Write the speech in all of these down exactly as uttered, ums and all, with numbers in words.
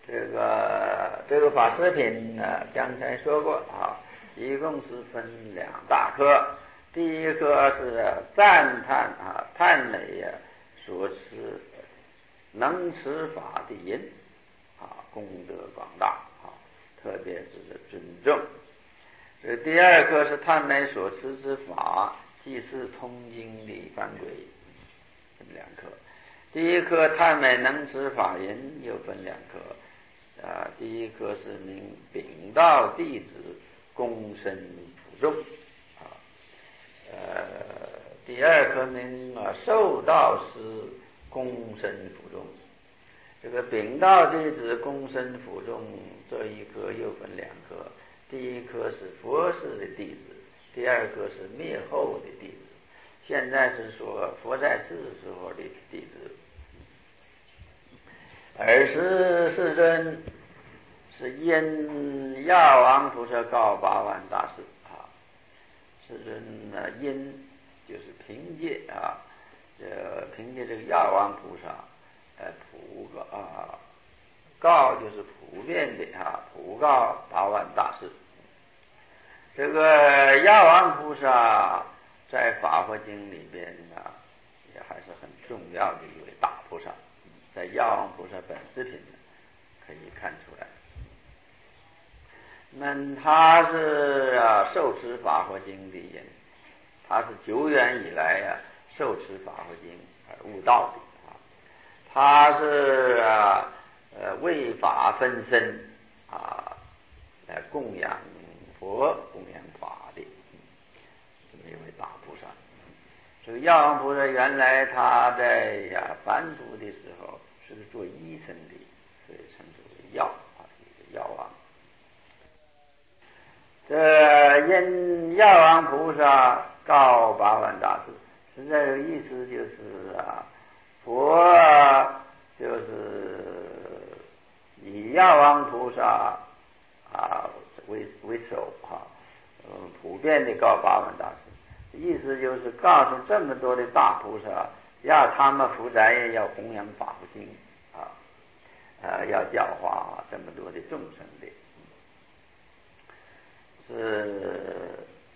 这个这个法师品呢，刚才说过啊，一共是分两大科。第一科是赞叹啊，叹美呀所持能持法的人啊，功德广大啊，特别值得尊重。这第二科是叹美所持之法，即是通经的范围，分两科。第一科叹美能持法人又分两科啊，第一科是名禀道弟子躬身辅众啊，呃，第二科名啊受道师躬身辅众。这个禀道弟子躬身辅众这一科又分两科，第一科是佛世的弟子，第二科是灭后的弟子。现在是说佛在世时候的弟子。尔时世尊是因药王菩萨告八万大士啊，世尊呢因就是凭借啊，这凭借这个药王菩萨呃普告啊，告就是普遍的啊，普告八万大士。这个药王菩萨在法华经里边呢，也还是很重要的一位大菩萨，在药王菩萨本事品呢可以看出来。那他是啊受持法华经的人，他是久远以来呀、啊、受持法华经而悟道的啊，他是啊呃为法分身啊来供养佛供养法的这么一位大菩萨。这个药王菩萨原来他在呀凡夫的时候是做医生的，所以称之为药啊，一个药王。这因药王菩萨告八万大士，实在有意思就是啊，佛就是以药王菩萨啊为为首啊，嗯，普遍的告八万大士，意思就是告诉这么多的大菩萨，要他们福宅要弘扬法华经啊，呃，要教化这么多的众生的。是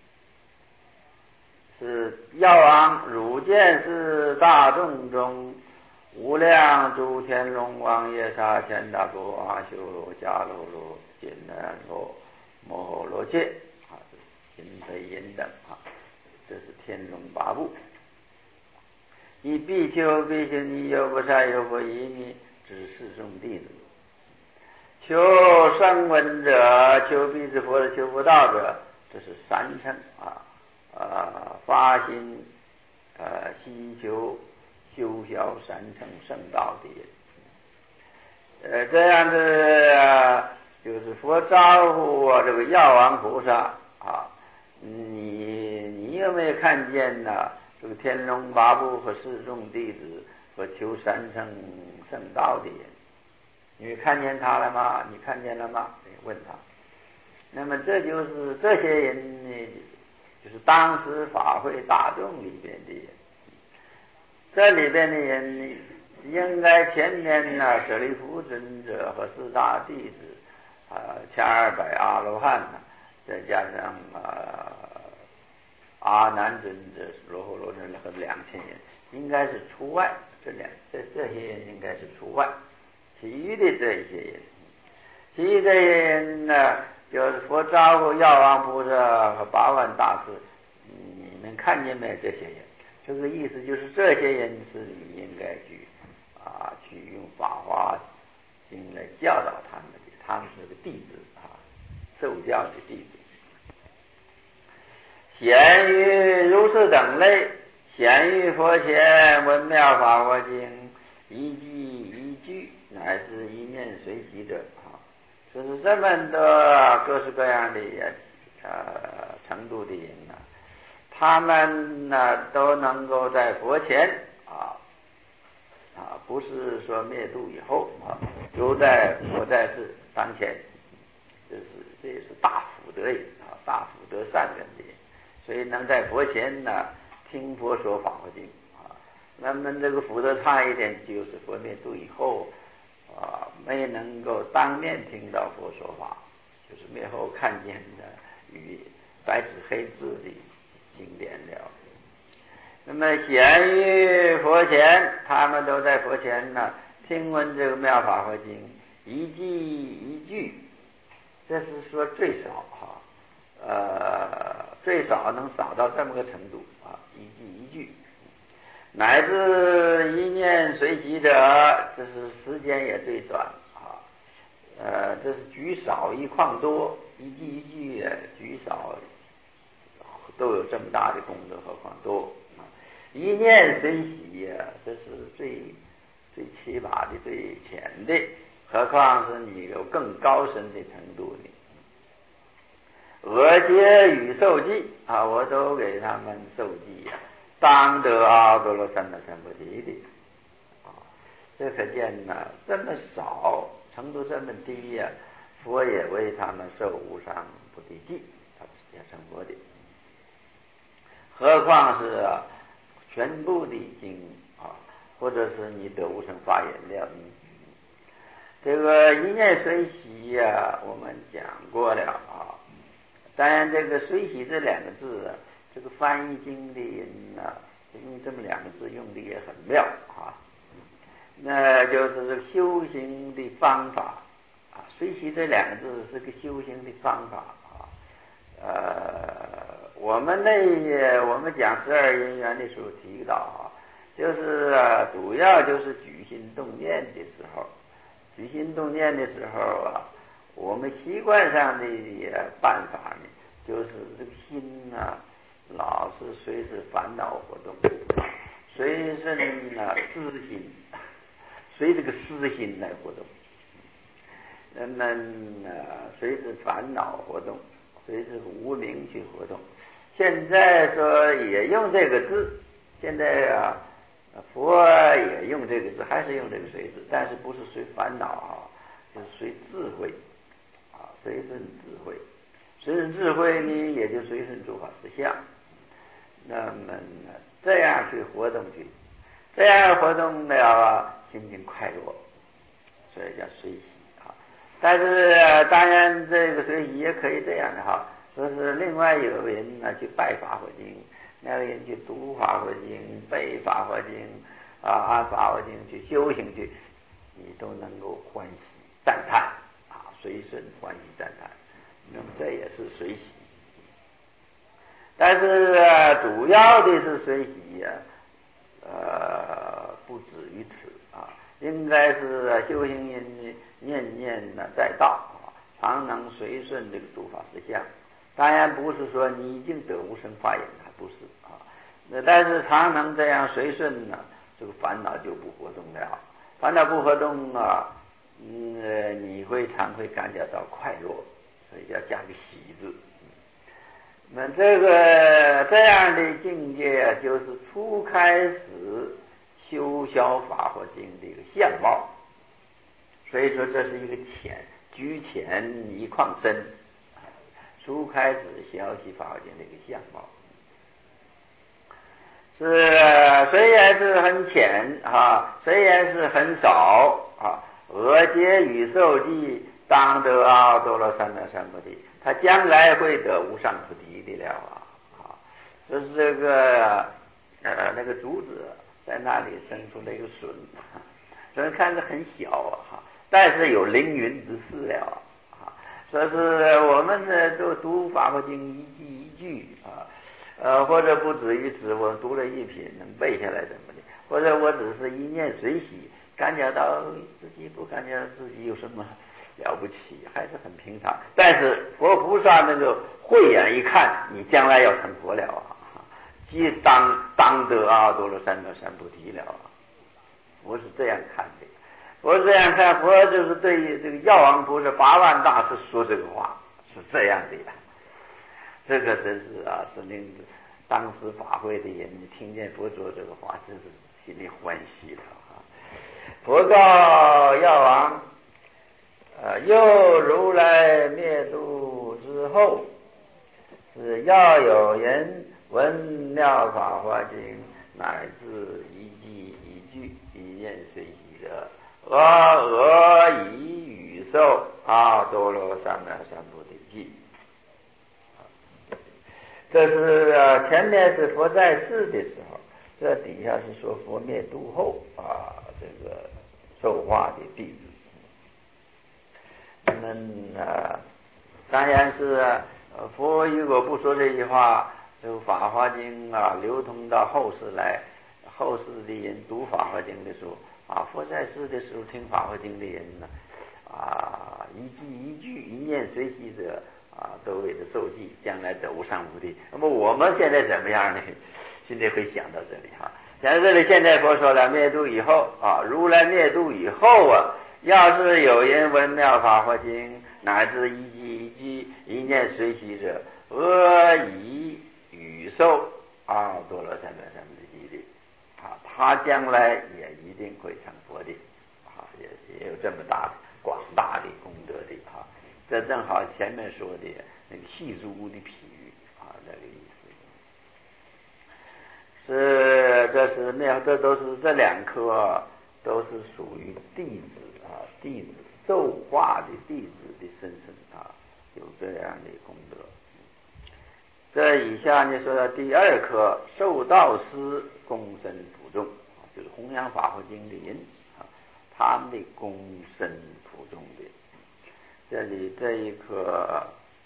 是药王汝见是大众中无量诸天龙王耶刹千达波阿修罗迦罗罗紧那罗摩诃罗切啊，因非因等啊，这是天龙八部。以比丘比丘尼优婆塞优婆夷尼指示众弟子，求声闻者，求必之佛者，求佛道者，这是三乘啊啊发心呃希求修小三乘圣道的人。呃这样的、啊、就是佛招呼啊这个药王菩萨啊，你你有没有看见呢、啊？这个天龙八部和四众弟子和求三乘圣道的人？你看见他了吗？你看见了吗？问他。那么这就是这些人呢，就是当时法会大众里边的人。这里边的人应该前面呢，舍利弗尊者和四大弟子啊，千二百阿罗汉呢，再加上啊阿难尊者、罗睺罗尊者和两千人，应该是除外。这两这这些人应该是除外。其余的这一些人，其余这些人呢，就是佛招呼药王菩萨和八万大士，你们看见没有？这些人，这个意思就是这些人是你应该去啊，去用法华经来教导他们的，他们是个弟子啊，受教的弟子。显于如是等类，显于佛前闻妙法华经，一记一句，乃是一面随喜者啊，就是这么多各式各样的呃程度的人呢、啊，他们呢都能够在佛前啊啊，不是说灭度以后啊，都在佛在世当前，这是这也是大福德人啊，大福德善人的人。所以能在佛前呢听佛说法华经啊，那么这个福德差一点，就是佛灭度以后啊，没能够当面听到佛说法，就是没有看见的与白纸黑字的经典了。那么显于佛前，他们都在佛前呢，听闻这个妙法华经，一句一句，这是说最少哈，呃，最少能少到这么个程度啊，一句一句，乃至一念随喜者，这是时间也最短啊，呃，这是举少一况多，一句一句举少都有这么大的功德，何况多。一念随喜呀，这是最最起码的、最浅的，何况是你有更高深的程度的。我皆与受记啊，我都给他们受记呀，当得阿波罗三藐三菩提的啊。这可见呢，这么少，程度这么低呀，佛也为他们受无上菩提记，他是要成佛的。何况是啊全部的经啊，或者是你得无生法眼了。这个一念随喜呀、啊，我们讲过了啊。当然，这个随喜这两个字啊，这个翻译经的人啊，用这么两个字用的也很妙啊。那就是修行的方法啊，随喜这两个字是个修行的方法啊。呃，我们那我们讲十二因缘的时候提到啊，就是啊，主要就是举心动念的时候，举心动念的时候啊，我们习惯上的办法呢，就是这个心啊，老是随着烦恼活动，随着呢私心，随这个私心来活动，人们呢随着烦恼活动。随着无明去活动，现在说也用这个字，现在啊，佛也用这个字，还是用这个随字，但是不是随烦恼啊，就是随智慧啊，随顺智慧，随顺智慧呢，也就随顺诸法实相。那么这样去活动去，这样活动了，心情快乐，所以叫随喜。但是当然，这个随喜也可以这样的哈，说是另外有人呢去拜法华经，那个人去读法华经、背法华经啊，按法华经去修行去，你都能够欢喜赞叹啊，随顺欢喜赞叹，那么这也是随喜。但是、啊、主要的是随喜呀、啊，呃，不止于此啊。应该是修行人念念呢在道啊，常能随顺这个诸法实相。当然不是说你已经得无生法眼，还不是啊。那但是常能这样随顺呢，这个烦恼就不活动了。烦恼不活动啊，嗯、呃，你会常会感觉到快乐，所以要加个喜字。那这个这样的境界，就是初开始修销法华经的一个相貌，所以说这是一个浅，居浅一况深，初开始学习法华经的一个相貌，是虽然是很浅啊，虽然是很少啊，而皆与受记当得阿多罗三藐三菩提，他将来会得无上菩提的了啊！啊，就是这个呃那个竹子在那里生出那个笋，虽然看着很小啊，但是有凌云之势了啊！说是我们呢都读法华经一句一句啊，呃或者不止于此，我读了一品能背下来怎么的，或者我只是一念随喜，感觉到自己不感觉到自己有什么了不起，还是很平常。但是佛菩萨那个慧眼一看，你将来要成佛了啊，即当当得阿多罗三藐三菩提了啊！佛是这样看的，佛这样看，佛就是对这个药王菩萨八万大师说这个话是这样的呀。这个真是啊，是令当时法会的人听见佛说这个话，真是心里欢喜了啊！佛告药王。呃，又如来灭度之后，是要有人闻妙法华经，乃至一句一句一念随喜者， 阿阿以语受阿多罗三藐三菩提记。这是啊，前面是佛在世的时候，这底下是说佛灭度后啊，这个受化的弟子。那么啊，当然是呃佛如果不说这句话，这个《法华经》啊流通到后世来，后世的人读《法华经》的时候啊，佛在世的时候听《法华经》的人呢，啊一句一句一念随喜者啊，都为之受记，将来得无上菩提。那么我们现在怎么样呢？现在会想到这里哈，想到这里，现在佛说了灭度以后啊，如来灭度以后啊，要是有人闻妙法华经，乃至一句一句一念随喜者，阿以语受阿多罗三藐三菩提的啊，他将来也一定会成佛的啊，也也有这么大的广大的功德的啊。这正好前面说的那个细珠的譬喻啊，那个意思是，这是妙，这都是这两颗都是属于弟子啊，弟子受化的弟子的身份啊，有这样的功德。这以下呢说到第二颗受道师功身普众，就是弘扬法华经的人啊，他们的功身普众的。这里这一颗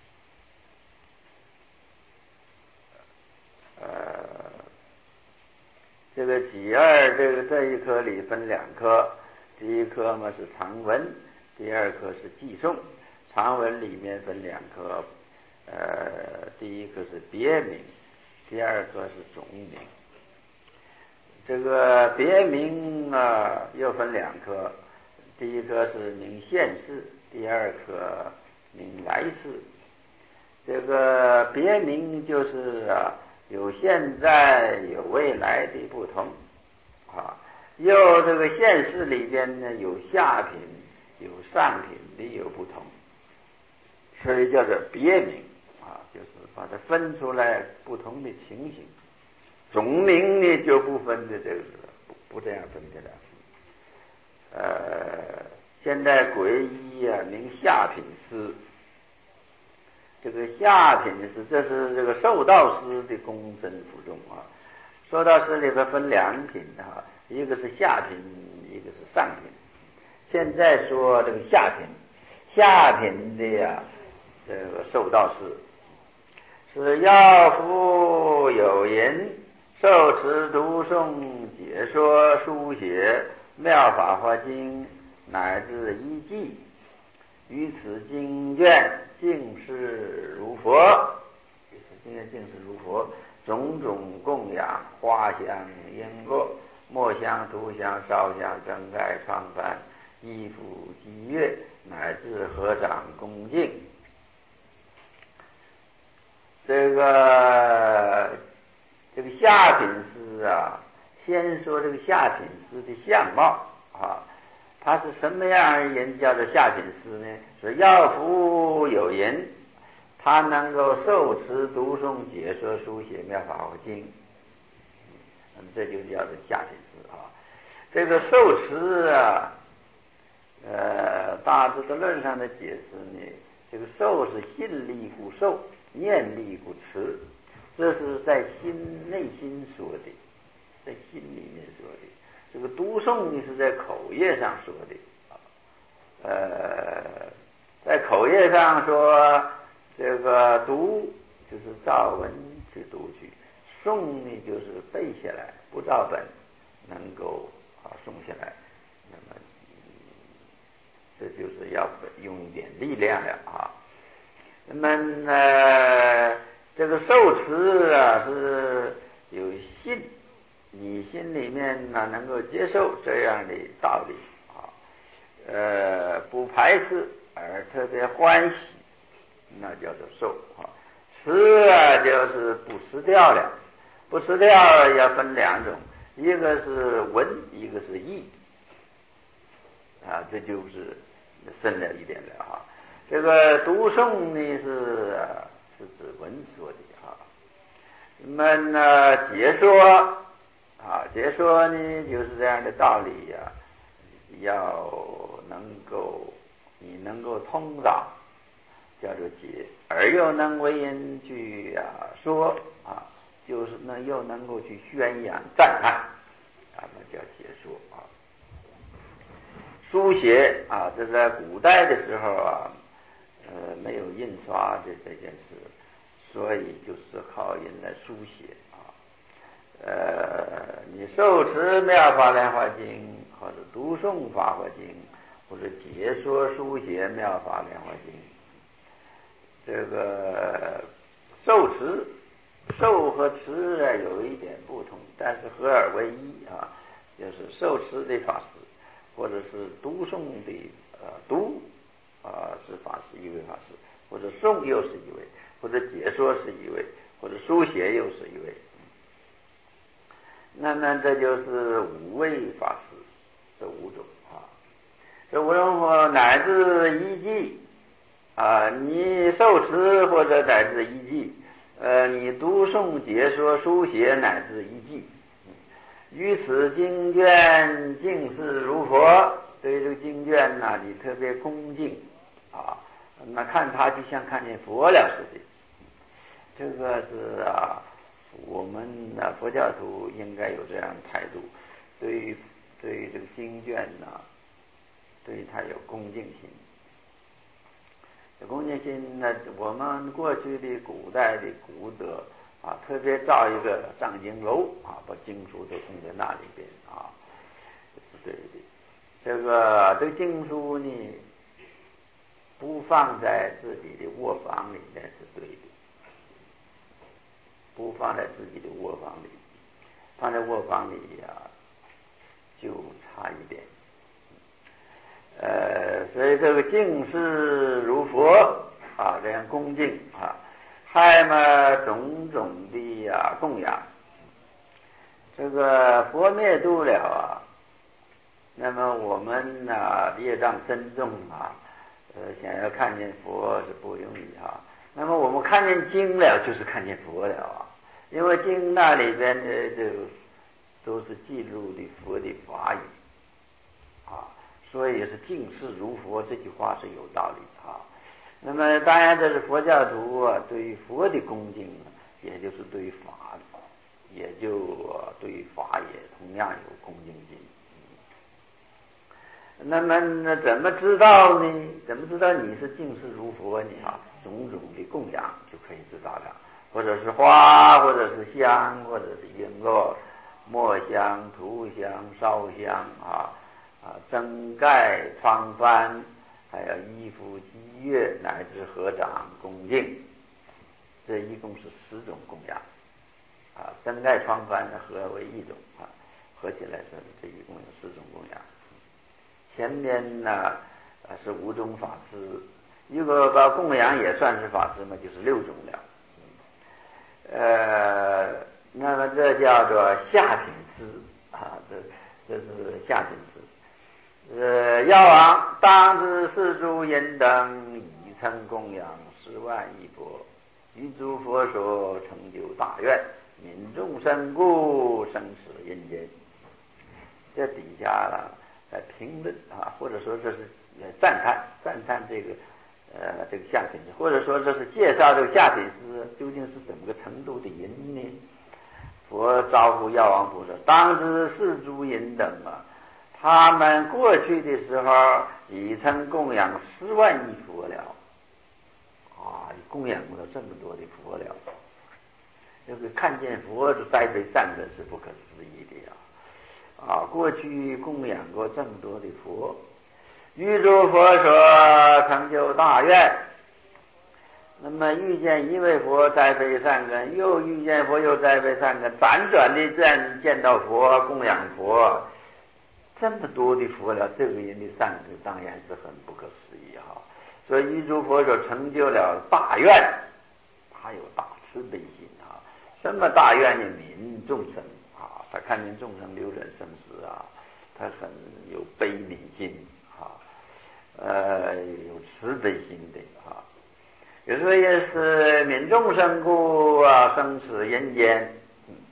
呃，这个己二这个这一颗里分两颗，第一颗嘛是常文，第二颗是记诵。常文里面分两颗，呃，第一颗是别名，第二颗是总名。这个别名啊又分两颗，第一颗是名现世，第二颗名来世。这个别名就是啊有现在有未来的不同啊，又这个现世里边呢有下品有上品的有不同，所以叫做别名啊，就是把它分出来不同的情形。总名呢就不分的这个不不这样分的了。呃，现在皈依啊名下品师，这个下品是这是这个受道师的功身辅众啊。受道师里边分两品啊，一个是下品，一个是上品。现在说这个下品，下品的呀、啊，这个受道师是要夫有人受持读诵解说书写妙法华经乃至一记，于此经卷尽是如佛，于此经卷尽是如佛，种种供养花香璎珞墨香涂香烧香灯盖窗幡衣服伎乐乃至合掌恭敬。这个这个下品师啊，先说这个下品师的相貌啊，他是什么样的人叫做下品师呢？是要夫有人，他能够受持读诵解说书写妙法华经，那么这就叫做下品师啊。这个受持啊，呃，大智度论上的解释呢，这个受是信力故受，念力故持，这是在心内心说的，在心里面说的。这个读诵呢是在口业上说的啊，呃，在口业上说，这个读就是照文去读去，诵呢就是背下来，不照本能够啊诵下来，那么、嗯、这就是要用一点力量了啊。那么呢，这个受持啊是有信，你心里面呢能够接受这样的道理啊，呃，不排斥而特别欢喜，那叫做受啊。持啊就是不失掉了，不失掉要分两种，一个是文，一个是义啊，这就是深了一点了哈。这个读诵呢是是指文说的啊，那么呢解说啊，解说呢就是这样的道理呀、啊， 要能够你能够通达，叫做解，而又能为人去啊说啊，就是呢又能够去宣扬赞叹，啊，那叫解说啊。书写啊，这在古代的时候啊，呃，没有印刷的这件事，所以就是靠人来书写啊。呃，你受持妙法莲华经，或者读诵法华经，或者解说书写妙法莲华经，这个受持受和持啊有一点不同，但是合而为一啊，就是受持的法师，或者是读诵的呃读啊、呃、是法师一位法师，或者诵又是一位，或者解说是一位，或者书写又是一位。那么这就是五位法师，这五种啊，这五种或乃至一记啊，你受持或者乃至一记，呃，你读诵解说书写乃至一记，于此经卷敬视如佛，对这个经卷呢，你特别恭敬啊，那看它就像看见佛了似的。这个是啊，我们啊佛教徒应该有这样的态度，对于对于这个经卷呢，对于它有恭敬心。有恭敬心呢，我们过去的古代的古德啊，特别造一个藏经楼啊，把经书都供在那里边啊，这是对的。这个这个经书呢，不放在自己的卧房里面是对的，不放在自己的卧房里，放在卧房里呀、啊，就差一点。呃，所以这个敬视如佛啊，这样恭敬啊，还嘛种种的呀、啊、供养。这个佛灭度了啊，那么我们呢、啊、业障深重啊，呃，想要看见佛是不容易啊。那么我们看见经了，就是看见佛了啊，因为经那里边的这个都是记录的佛的法语啊。所以是敬视如佛，这句话是有道理的啊。那么当然这是佛教徒啊，对于佛的恭敬，也就是对于法，也就对于法也同样有恭敬心。那么怎么知道呢？怎么知道你是敬视如佛呢？啊，种种的供养就可以知道了，或者是花，或者是香，或者是璎珞、墨香、涂香、烧香啊。啊，增盖窗幡，还有衣服积月，乃至合掌恭敬，这一共是十种供养。啊，增盖窗幡合为一种啊，合起来是这一共有十种供养。前面呢啊是五种法师，如果把供养也算是法师嘛，就是六种了。呃，那么这叫做下品师啊，这这是下品师。呃，药王当知四诸人等已曾供养十万亿佛，于诸佛所成就大愿，民众生故，生死人间。这底下了呃评论啊，或者说这是赞叹赞叹这个呃这个下品师，或者说这是介绍这个下品师究竟是怎么个程度的人呢？佛招呼药王菩萨，当知四诸人等啊。他们过去的时候已曾供养十万亿佛了，啊，供养过这么多的佛了，这个看见佛的栽培善根是不可思议的呀！啊，过去供养过这么多的佛，于诸佛所成就大愿。那么遇见一位佛栽培善根，又遇见佛又栽培善根，辗转的这样见到佛供养佛。这么多的佛了，这个人的善根当然是很不可思议哈。所以一诸佛所成就了大愿，他有大慈悲心啊。什么大愿呢？悯众生啊，他看见众生流转生死啊，他很有悲悯心啊，呃，有慈悲心的啊。有时候也是悯众生故啊，生死人间。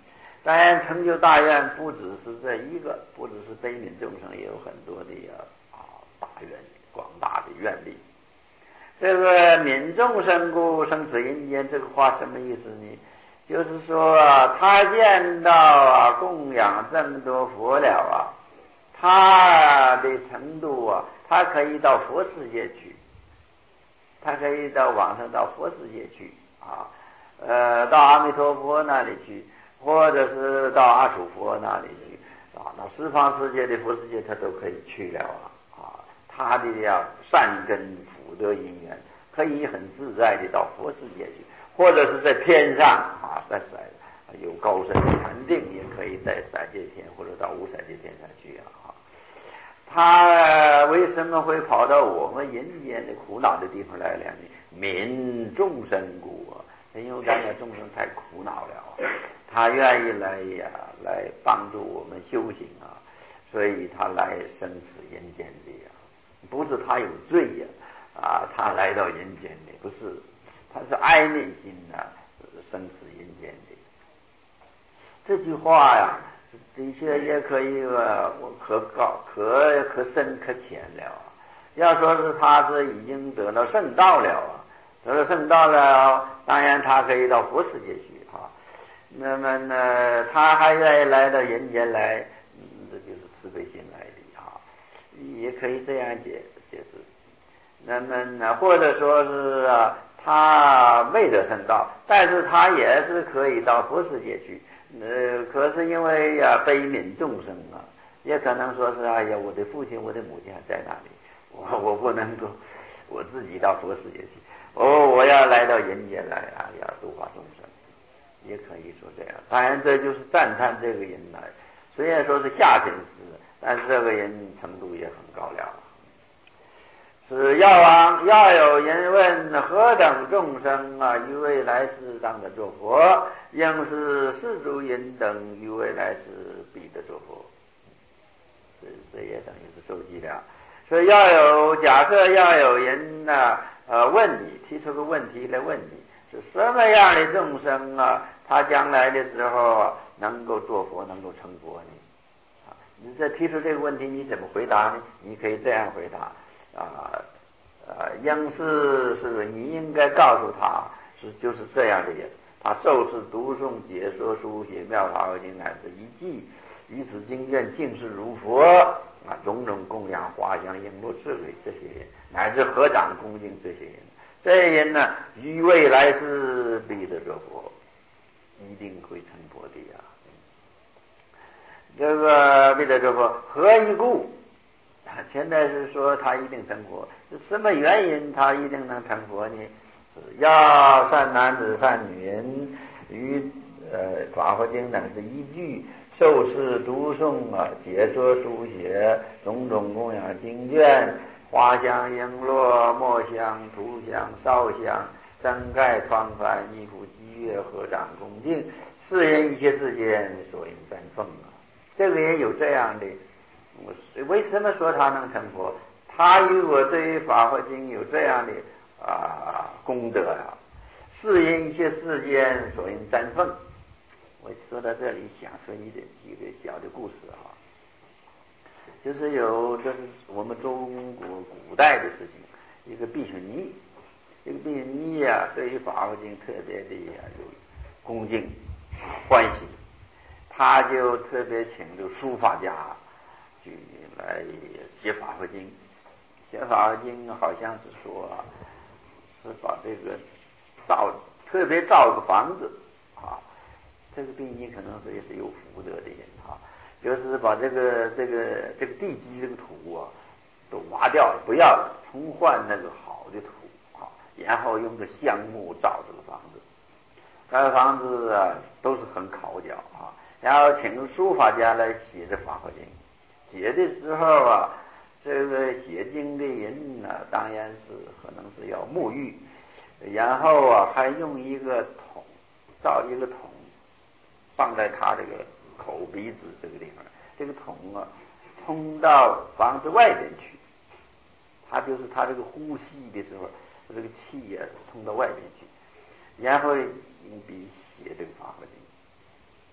当然，成就大愿不只是这一个，不只是悲悯众生，也有很多的啊大愿广大的愿力。这个悯众生故生此阴间，这个话什么意思呢？就是说啊，他见到啊供养这么多佛了啊，他的程度啊，他可以到佛世界去，他可以到往上到佛世界去啊，呃，到阿弥陀佛那里去。或者是到阿楚佛那里去啊，到十方世界的佛世界他都可以去了啊啊，他的呀善根福德因缘，可以很自在的到佛世界去，或者是在天上啊，在有高深的禅定，也可以在三界天或者到无三界天上去啊。他为什么会跑到我们人间的苦恼的地方来了呢？悯众生故啊，因为咱们众生太苦恼了啊。他愿意来呀，来帮助我们修行啊，所以他来生此人间的呀，不是他有罪呀啊，他来到人间的不是，他是哀悯心呐，生此人间的。这句话呀，的确也可以啊，可高可可深可浅了啊。要说是他是已经得了圣道了啊，得了圣道了，当然他可以到佛世界去啊。那么呢，他还愿意来到人间来，嗯，这就是慈悲心来的啊，也可以这样解解释。那么呢，或者说是啊，他未得圣道，但是他也是可以到佛世界去。呃，可是因为呀、啊、悲悯众生啊，也可能说是哎呀，我的父亲、我的母亲还在那里，我我不能够我自己到佛世界去，哦，我要来到人间来啊，要度化众生。也可以说这样，当然这就是赞叹这个人呢，虽然说是下品师，但是这个人程度也很高了。是药王，要有人问何等众生啊，于未来世当得作佛，应是世诸人等于未来世必得作佛。这这也等于是受记了。所以要有假设，要有人呢、啊，呃，问你，提出个问题来问你。是什么样的众生啊？他将来的时候啊，能够做佛，能够成佛呢？啊，你再提出这个问题，你怎么回答呢？你可以这样回答啊，呃，应是是你应该告诉他，是就是这样的人，他受持读诵解说书写妙法华经乃至一记，于此经卷尽是如佛啊，种种供养花香璎珞智慧这些人，乃至合掌恭敬这些人。这些人呢，于未来是必得作佛，一定会成佛的呀。这个必得作佛，何以故？现在是说他一定成佛，是什么原因他一定能成佛呢？要善男子善女人，于呃法华经乃是依据受持读诵啊，解说书写种种供养经卷。花香璎珞、墨香、涂香、烧香、灯盖、窗幡、衣服、积月、合掌恭敬，世人一切世间所应赞奉啊！这个人有这样的，我为什么说他能成佛？他如果对于法华经有这样的啊功德啊，世人一切世间所应赞奉。我说到这里，想说一点一个小的故事啊。就是有，这是我们中国古代的事情。一个毕逊尼，这个毕逊尼啊，对于法华经特别的有恭敬欢喜，他就特别请这书法家去来写法华经。写法华经好像是说，是把这个造特别造个房子啊。这个毕逊尼可能是也是有福德的人啊。就是把这个这个这个地基这个土啊都挖掉了，不要了，重换那个好的土啊，然后用个香木造这个房子。这个房子啊都是很考究啊，然后请书法家来写这法华经。写的时候啊，这个写经的人呢、啊，当然是可能是要沐浴，然后啊还用一个桶，造一个桶，放在他这个口鼻子这个地方，这个桶啊通到房子外边去，他就是他这个呼吸的时候，这个气啊通到外边去，然后用笔写这个法华经。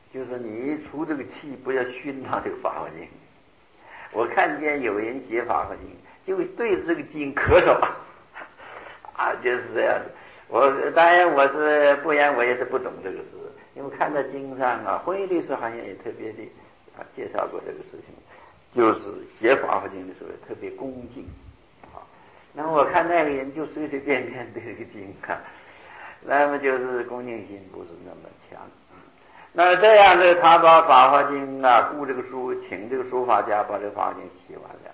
就是你一出这个气，不要熏到这个法华经。我看见有人写法华经，就对着这个经咳嗽啊，就是这样子。我当然我是不然我也是不懂这个事，因为看到经上啊，弘一律师好像也特别的啊介绍过这个事情，就是写法华经的时候特别恭敬啊。那么我看那个人就随随便便对这个经啊，那么就是恭敬心不是那么强。那这样呢，他把法华经啊，雇这个书，请这个书法家把这个法华经写完了，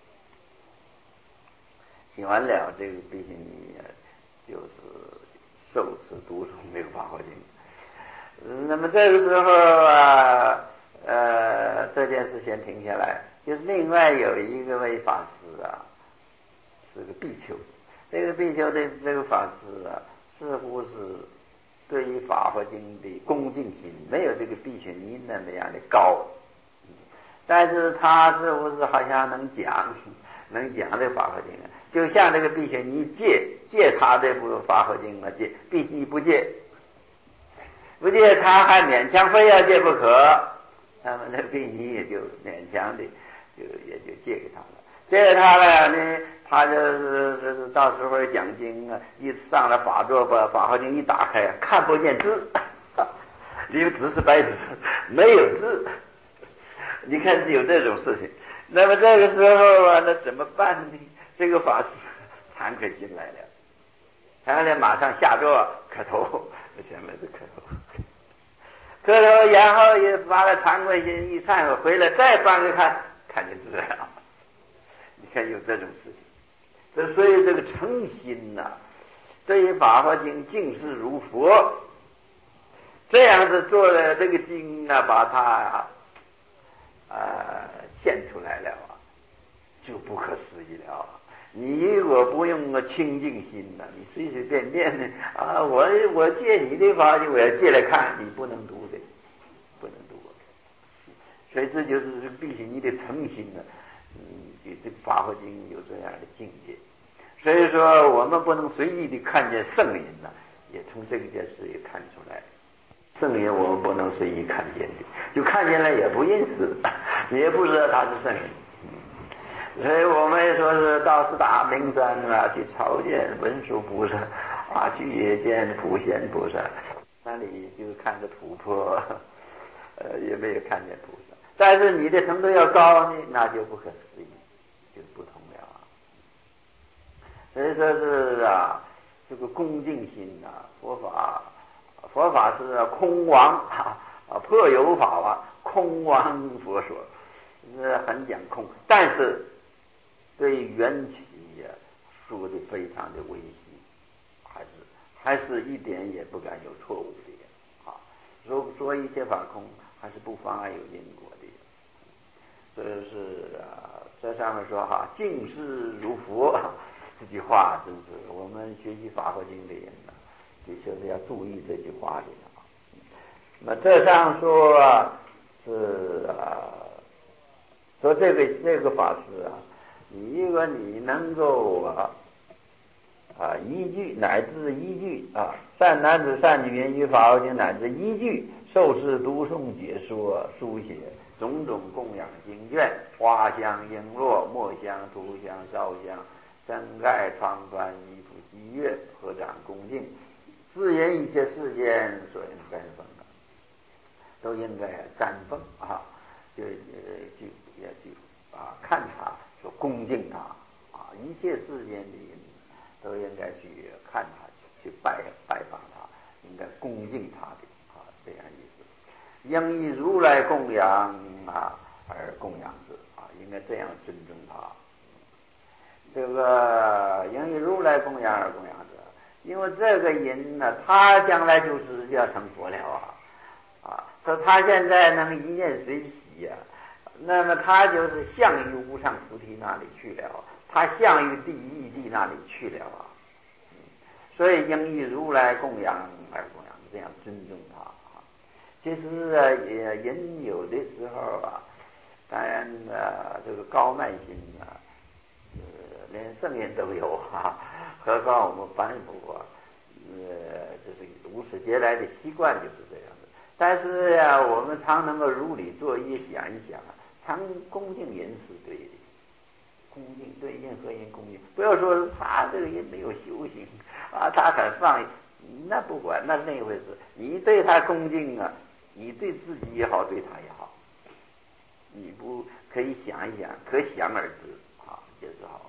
写完了，这个毕竟你就是受持读诵这个法华经。那么这个时候啊，呃，这件事先停下来，就是另外有一个位法师啊，是个比丘，这个比丘的这个法师啊，似乎是对于法华经的恭敬心没有这个比丘尼那么样的高，但是他似乎是好像能讲，能讲这法华经，就像这个比丘尼借借他这部法华经嘛，借比丘尼不借，不借他还勉强非要借不可，那么这个比丘尼也就勉强的就也就借给他了。借给他了呢，他就是到时候讲经啊，一上了法座，把法华经一打开，看不见字，因为纸是白纸，没有字。你看有这种事情，那么这个时候啊，那怎么办呢？这个法师惭愧心来了，他呢马上下座磕头，前面是磕头，磕头，然后也发了惭愧心，一忏悔回来，再翻开看，看见字了。你看有这种事情，这所以这个诚心呐、啊，对于法华经敬视如佛，这样子做了这个经啊，把它啊。呃，现出来了啊，就不可思议了啊！你如果不用个清净心呢、啊，你随随便便的啊，我我借你的法经，我要借来看，你不能读的，不能读。所以这就是必须你的诚心呢、啊，嗯，这个法华经有这样的境界。所以说，我们不能随意的看见圣人呢、啊，也从这个件事也看出来。圣人我们不能随意看见的，就看见了也不认识，也不知道他是圣人。所以我们说是到四大名山啊，去朝见文殊菩萨啊，去也见普贤菩萨，那里就看着土坡，呃，也没有看见菩萨。但是你的程度要高呢，那就不可思议，就不同了啊。所以说是啊，这个恭敬心啊，佛法。佛法是空亡啊，破有法啊，空亡佛说，是很讲空，但是对缘起呀、啊、说的非常的微细，还是还是一点也不敢有错误的啊。说说一切法空，还是不妨碍有因果的。所以是啊，在上面说哈，敬视如佛，这句话真是我们学习法华经的人呢、啊。就是要注意这句话的啊。那么这上说啊，是啊，说这个这个法师啊，你如果你能够啊啊依据乃至依据啊善男子善女人于法华经乃至依据受持读诵解说书写种种供养经卷，花香璎珞墨香涂香烧香灯盖窗幡衣服祭乐合掌恭敬。世人一切世间所应干奉啊，都应该干奉啊，就就也去啊看他，说恭敬他啊，一切世间的人都应该去看他，去拜拜访他，应该恭敬他的啊，这样意思。应以如来供养啊而供养之啊，应该这样尊重他。这个应以如来供养而供养之。因为这个人呢，他将来就是要成佛了啊！啊，说他现在能一念随喜呀、啊，那么他就是向于无上菩提那里去了，他向于第一地那里去了啊！所以应以如来供养而供养，这样尊重他啊。其实啊，也人有的时候啊，当然啊，这个高慢心啊。连圣人都有啊，何况我们凡夫啊，呃，就是无始劫来的习惯就是这样的。 但是呀，我们常能够如理作意想一想啊，常恭敬人是对的，恭敬对任何人恭敬，不要说他这个人没有修行啊，他很放逸，那不管那是那一回事。你对他恭敬啊，你对自己也好，对他也好，你不可以想一想，可想而知啊，就是好。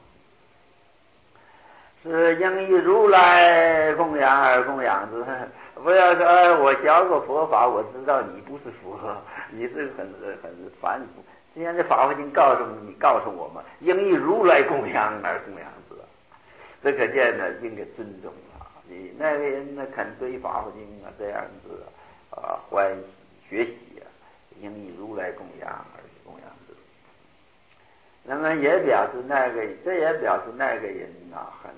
是应以如来供养而供养之，不要说、哎、我学过佛法，我知道你不是佛，你是很很凡夫。既然这法华经告诉你，告诉我们，应以如来供养而供养之，这可见呢，应该尊重他。你那个人呢，肯对法华经啊这样子啊欢喜学习啊，应以如来供养而供养之。那么也表示那个，这也表示那个人啊很。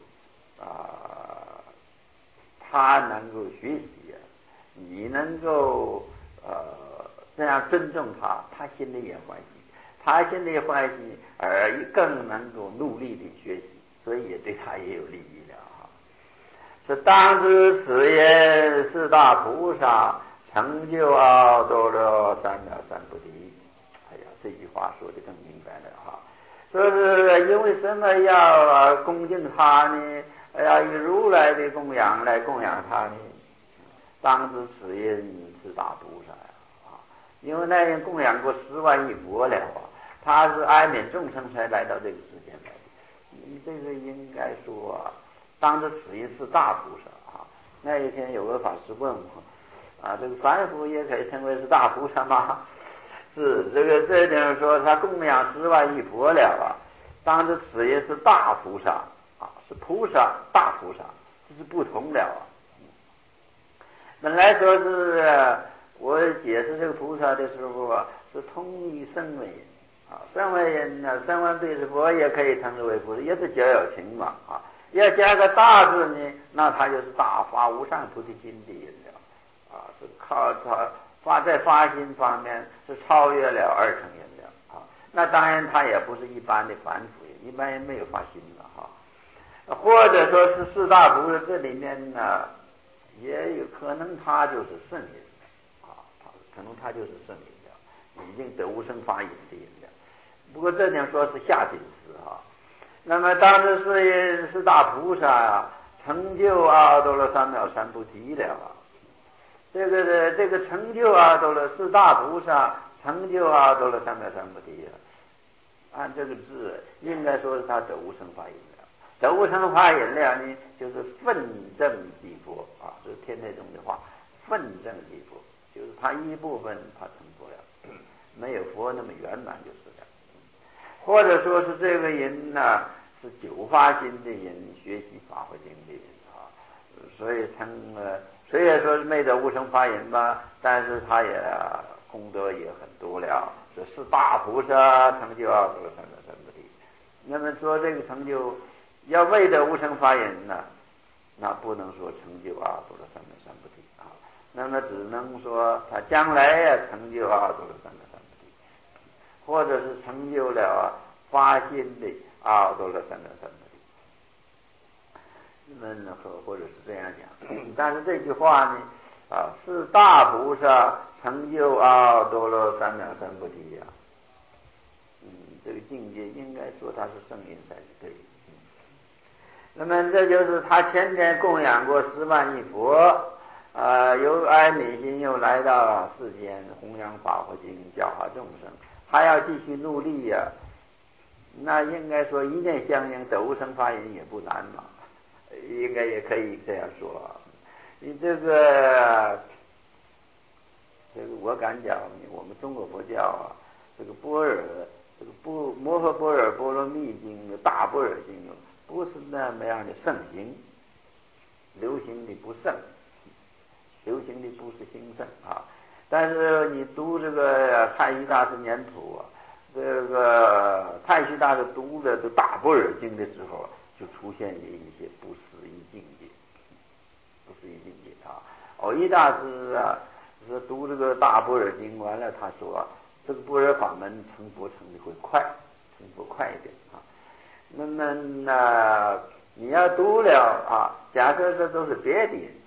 啊，他能够学习啊，你能够呃这样尊重他，他心里也欢喜，他心里欢喜，而更能够努力的学习，所以也对他也有利益了啊。是当知此言四大菩萨成就阿多罗三藐三菩提。哎呀，这句话说的更明白了哈。说是因为什么要恭敬他呢？要以如来的供养来供养他呢？当知此因是大菩萨呀！啊，因为那人供养过十万亿佛了啊，他是哀悯众生才来到这个世间来的。你这个应该说啊，当知此因是大菩萨啊。那一天有个法师问我啊，这个凡夫也可以称为是大菩萨吗？是这个这点说他供养十万亿佛了啊，当知此因是大菩萨。是菩萨，大菩萨，这是不同了啊。本来说是我解释这个菩萨的时候啊，是通于声闻人啊，声闻人呢，声闻对佛也可以称之为菩萨，也是较有情嘛啊。要加个大字呢，那他就是大发无上菩提心的人了啊，是靠他发在发心方面是超越了二乘人了啊。那当然他也不是一般的凡夫人，一般人没有发心的哈。或者说是四大菩萨，这里面呢，也有可能他就是圣人啊，他可能他就是圣人了，已经得无生法忍的人了。不过这点说是下品词啊。那么当时是四大菩萨啊，成就阿多罗三藐三菩提了啊。这个这个成就阿多罗四大菩萨成就阿多罗三藐三菩提啊，按这个字应该说是他得无生法忍。得无生法忍了呢，就是奋证即佛啊，这是天台宗的话，奋证即佛，就是他一部分他成佛了，没有佛那么圆满就是了。或者说是这个人呢、啊、是久发心的人，学习法华经的人啊，所以称呃虽然说是没得无生法忍吧，但是他也功德也很多了，这是大菩萨成就阿多罗三藐三菩提。那么说这个成就。要未得无生法忍呢，那不能说成就阿多罗三藐三菩提啊，那么只能说他将来呀、啊、成就阿多罗三藐三菩提，或者是成就了啊发心的阿多罗三藐三菩提。那么或或者是这样讲，但是这句话呢啊是大菩萨成就阿多罗三藐三菩提呀、啊，嗯，这个境界应该说他是圣人才对。那么这就是他前天供养过十万亿佛，呃，由哀悯心又来到世间弘扬法华经，教化众生，还要继续努力呀、啊。那应该说一念相应，得无生法忍也不难嘛，应该也可以这样说。你这个，这个我敢讲，我们中国佛教啊，这个般若，这个波摩诃般若波罗蜜经、大般若经不是那么样的盛行，流行的不盛，流行的不是兴盛啊。但是你读这个太虚大师年谱啊，这个太虚大师读的这大般若经的时候，就出现了一些不思议境界，不思议境界啊。藕益大师啊，是读这个大般若经完了，他说、啊、这个般若法门成佛成的会快，成佛快一点啊。那么呢，你要读了啊，假设这都是别的人啊，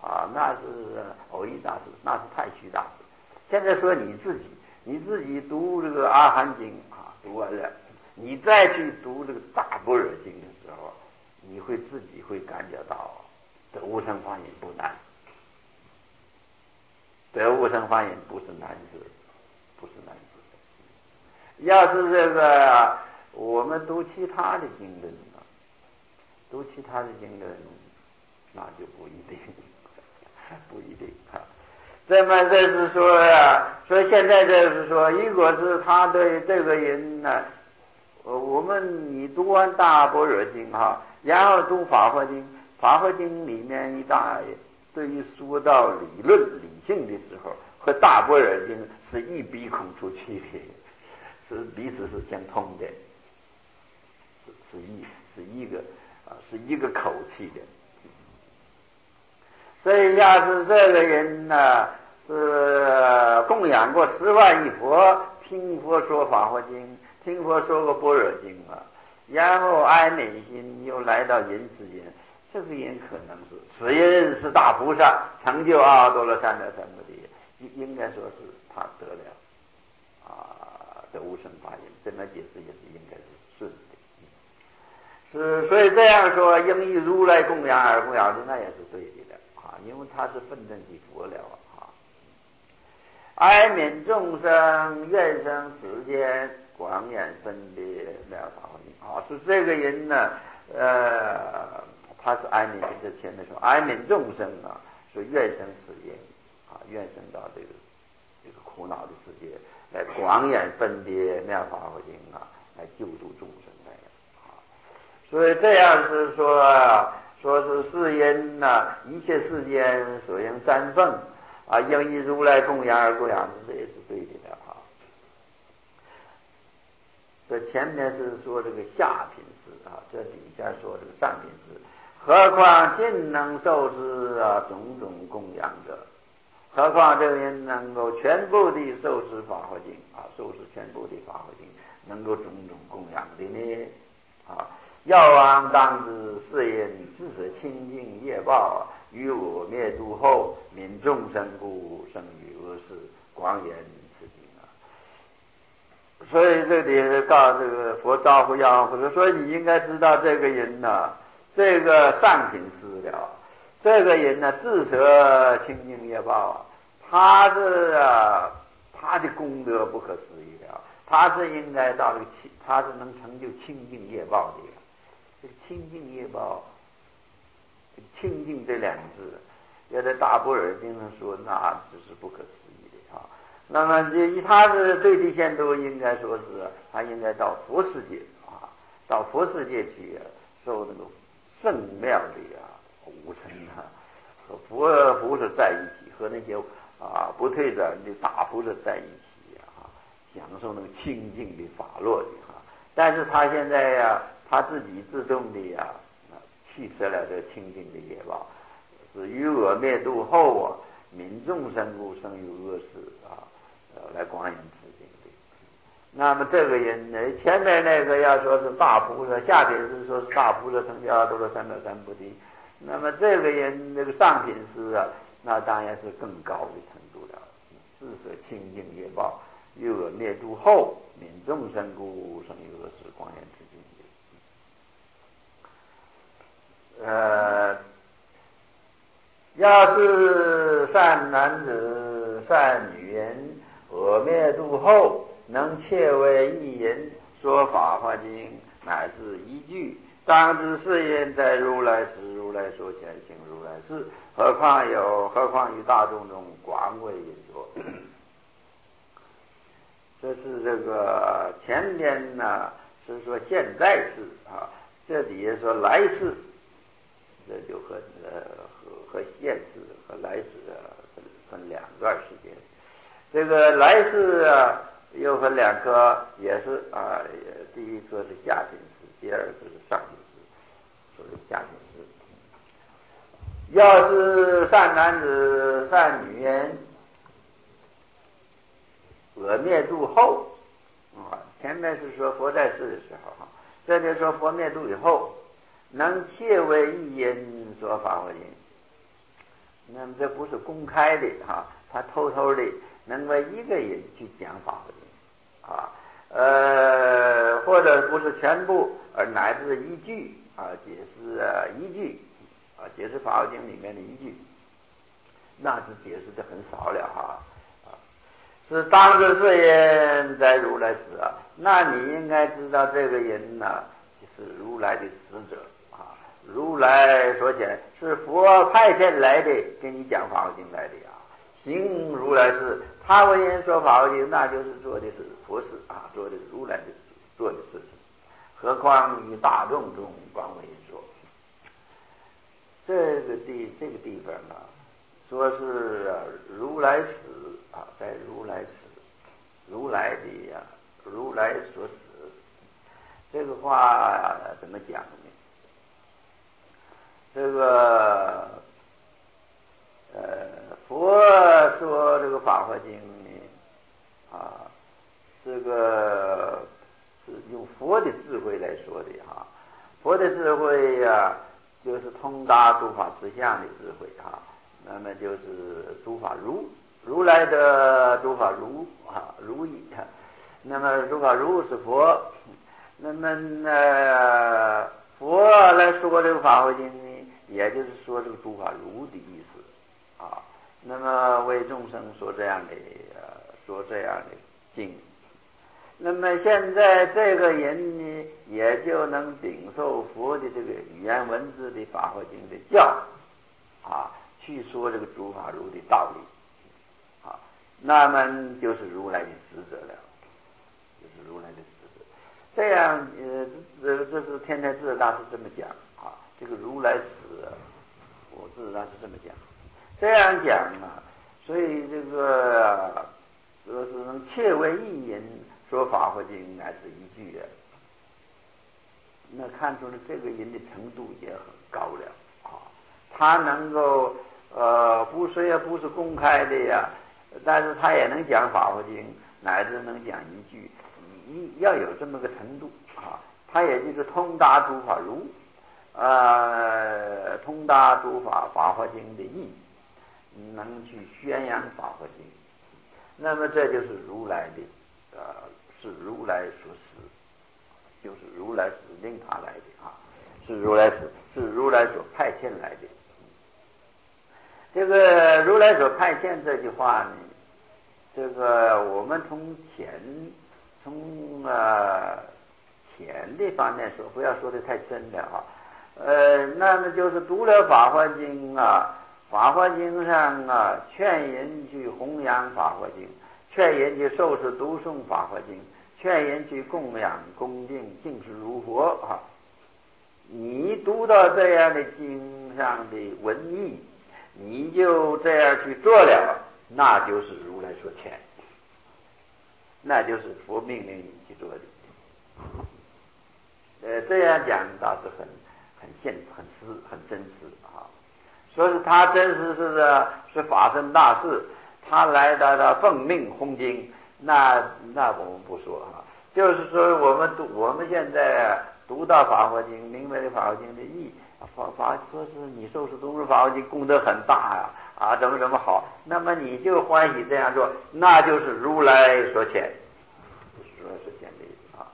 啊，那是偶一大师，那是太虚大师。现在说你自己，你自己读这个阿含经啊，读完了，你再去读这个大般若经的时候，你会自己会感觉到得无生法印不难，得无生法印不是难事，不是难事。要是这个我们读其他的经论呢，读其他的经论，那就不一定，不一定啊。这么这是说呀，所以现在这是说，如果是他对这个人呢，我们你读完大般若经哈，然后读法华经，法华经里面一大对于说到理论理性的时候，和大般若经是一鼻孔出气的，是彼此是相通的，是是一是一个啊是一个口气的。所以要是这个人呢是供养过十万亿佛，听佛说法华经，听佛说过般若经啊，然后爱美心又来到人世间，这个人可能是此人是大菩萨，成就阿耨多罗三藐三菩提，应应该说是他得了啊得无生法印，这么解释也是应该是顺的。是，所以这样说，应以如来供养而供养的，那也是对的啊，因为他是分真即佛了啊。哀悯众生，愿生世间，广演分别妙法华经啊。是这个人呢，呃，他是哀悯，这前面说哀悯众生啊，是愿生世间啊，愿生到这个这个苦恼的世界，来广演分别妙法华经啊，来救度众生来。所以这样是说，说是世人呐、啊，一切世间所应瞻奉啊，应以如来供养而供养，这也是对的啊。这前面是说这个下品事啊，这底下说这个上品事。何况尽能受持啊种种供养者，何况这个人能够全部的受持法华经啊，受持全部的法华经，能够种种供养的呢啊。药王当知世人自舍清净业报，于我灭度后，悯众生故，生于恶世，广演此经啊。所以这里告这个佛招呼药王说，所以你应该知道这个人呢、啊，这个上品师了，这个人呢自舍清净业报啊，他是啊，他的功德不可思议了，他是应该到这个清，他是能成就清净业报的。这个清净业报，清净这两个字，要在大般若经上说，那只是不可思议的啊。那么这他是最低限度应该说是，他应该到佛世界啊，到佛世界去受那个圣妙的啊五尘啊，和佛菩萨在一起，和那些啊不退转的大菩萨在一起啊，享受那个清净的法络的啊。但是他现在呀、啊。他自己自动的呀、啊，弃舍了这清净的业报，是于我灭度后啊，悯众生故，生于恶世啊，呃，来广演此经的。那么这个人呢，前面那个要说是大菩萨，下品是说是大菩萨成就阿耨多罗三藐三菩提。那么这个人那个上品师啊，那当然是更高的程度了，自舍清净业报，于我灭度后，悯众生故，生于恶世，广演此经。呃，要是善男子、善女人，我灭度后，能切为一人说法华经，乃至一句，当知是人在如来时，如来所显行如来事，何况有何况于大众中广为人说。这是这个前边呢是说现在世啊，这底下说来世。这就和呃和和现世和来世啊分分两段时间。这个来世啊又分两科，也是啊，第一科是下品师，第二个是上品师，所谓下品师。要是善男子、善女人，我灭度后啊，前面是说佛在世的时候哈，这就说佛灭度以后。能切为一人说法华经， 那么这不是公开的哈，他偷偷的能为一个人去讲法华经啊，呃，或者不是全部，而乃至一句啊，解释啊一句啊，解释法华经里面的一句，那是解释的很少了哈。是当知是人在如来时啊，那你应该知道这个人呢、啊、是如来的使者啊，如来所讲是佛派遣来的，给你讲法华经来的呀。行如来事，他为人说法华经，那就是做的是佛事啊，做的是如来的做的事情。何况于大众中广为说，这个地这个地方啊，说是、啊、如来使啊，在如来使，如来的呀、啊，如来所使，这个话、啊、怎么讲呢？这个呃，佛说这个法华经呢，啊，这个是用佛的智慧来说的哈，佛的智慧呀、啊，就是通达诸法实相的智慧哈。那么就是诸法如如来的诸法如啊如意，那么诸法如是佛，那么呢佛来说这个法华经呢，也就是说这个诸法如的意思啊。那么为众生说这样的呃说这样的经，那么现在这个人呢，也就能领受佛的这个语言文字的法华经的教啊。去说这个诸法如的道理啊，那么就是如来的使者了，就是如来的使者。这样呃，这这是天台智大师这么讲啊，这个如来使，我智大师这么讲，这样讲啊，所以这个说是能切为一人说法华经乃是一句的，那看出来这个人的程度也很高了啊，他能够。呃，不虽然不是公开的呀，但是他也能讲法华经，乃至能讲一句，一要有这么个程度啊，他也就是通达诸法如，呃，通达诸法法华经的义，能去宣扬法华经，那么这就是如来的，呃，是如来所使，就是如来指令他来的啊，是如来使，是如来所派遣来的。这个如来所派遣这句话呢，这个我们从浅从呃浅的方面说，不要说的太深了啊。呃，那么就是读了法华经啊，法华经上啊，劝人去弘扬法华经，劝人去受持读诵法华经，劝人去供养恭敬敬事如佛啊。你读到这样的经上的文义，你就这样去做了，那就是如来所劝，那就是佛命令你去做的。呃，这样讲倒是很很现很实很真实啊。说是他真实是是法身大事，他来到了奉命弘经，那那我们不说啊。就是说我们读我们现在读到法华经，明白了法华经的义。法法说是你受持读诵法华经功德很大呀、啊，啊怎么怎么好，那么你就欢喜这样做，那就是如来所遣，如来所遣的意思啊。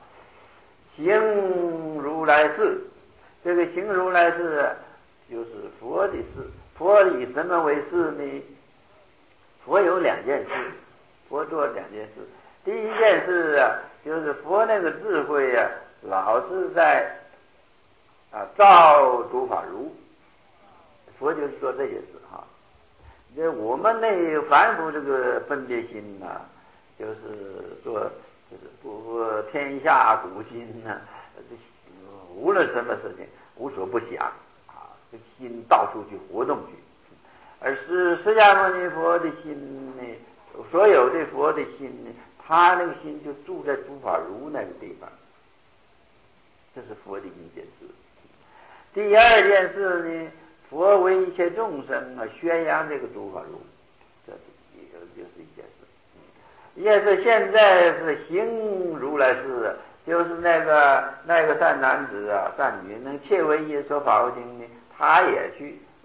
行如来事，这个行如来事就是佛的事，佛以什么为事呢？佛有两件事，佛做两件事。第一件事啊，就是佛那个智慧啊，老是在啊，照诸法如，佛就是说这些事哈。这我们那凡夫这个分别心呐、啊，就是说，就是不不天下古今呢、啊，无论什么事情无所不想啊，这心到处去活动去。而是释迦牟尼佛的心呢，所有的佛的心呢，他那个心就住在诸法如那个地方，这是佛的一件事。第二件事呢，佛为一切众生啊宣扬这个诸法如，这是也就是一件事。也是现在是行如来事，就是那个那个善男子啊善女能切为一说法华经呢，他也去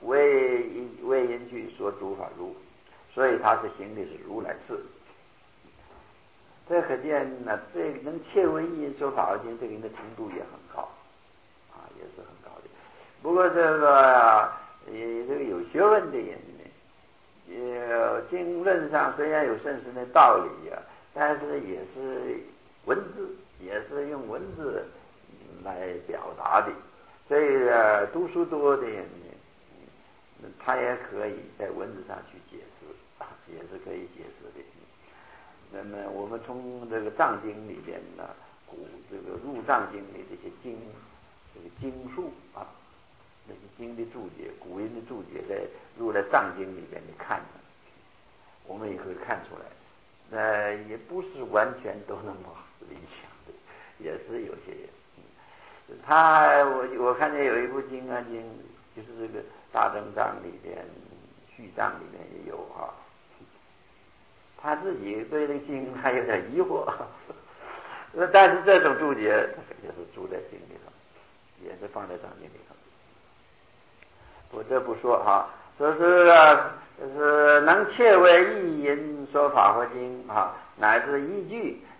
为为因句说诸法如，所以他是行的是如来次。这可见呢，这个能切为意因说法华经，这个人的程度也很高啊，也是很高的。不过这个呃这个有学问的人呢，呃经论上虽然有甚深的道理啊，但是也是文字，也是用文字来表达的。所以呃读书多的人呢，他也可以在文字上去解释，也是可以解释的。那么我们从这个藏经里边呢，古这个入藏经里这些经这个经述啊，那些经的注解，古人的注解，在入了藏经里边你看呢，我们也可以看出来，那也不是完全都那么理想的，也是有些。嗯、他我我看见有一部经啊经，就是这个大正藏里边、续藏里面也有啊。他自己对这个经还有点疑惑，那但是这种注解也是注在经里头，也是放在藏经里头。我这不说哈，说是就是能切为意因说法华经啊，乃至依据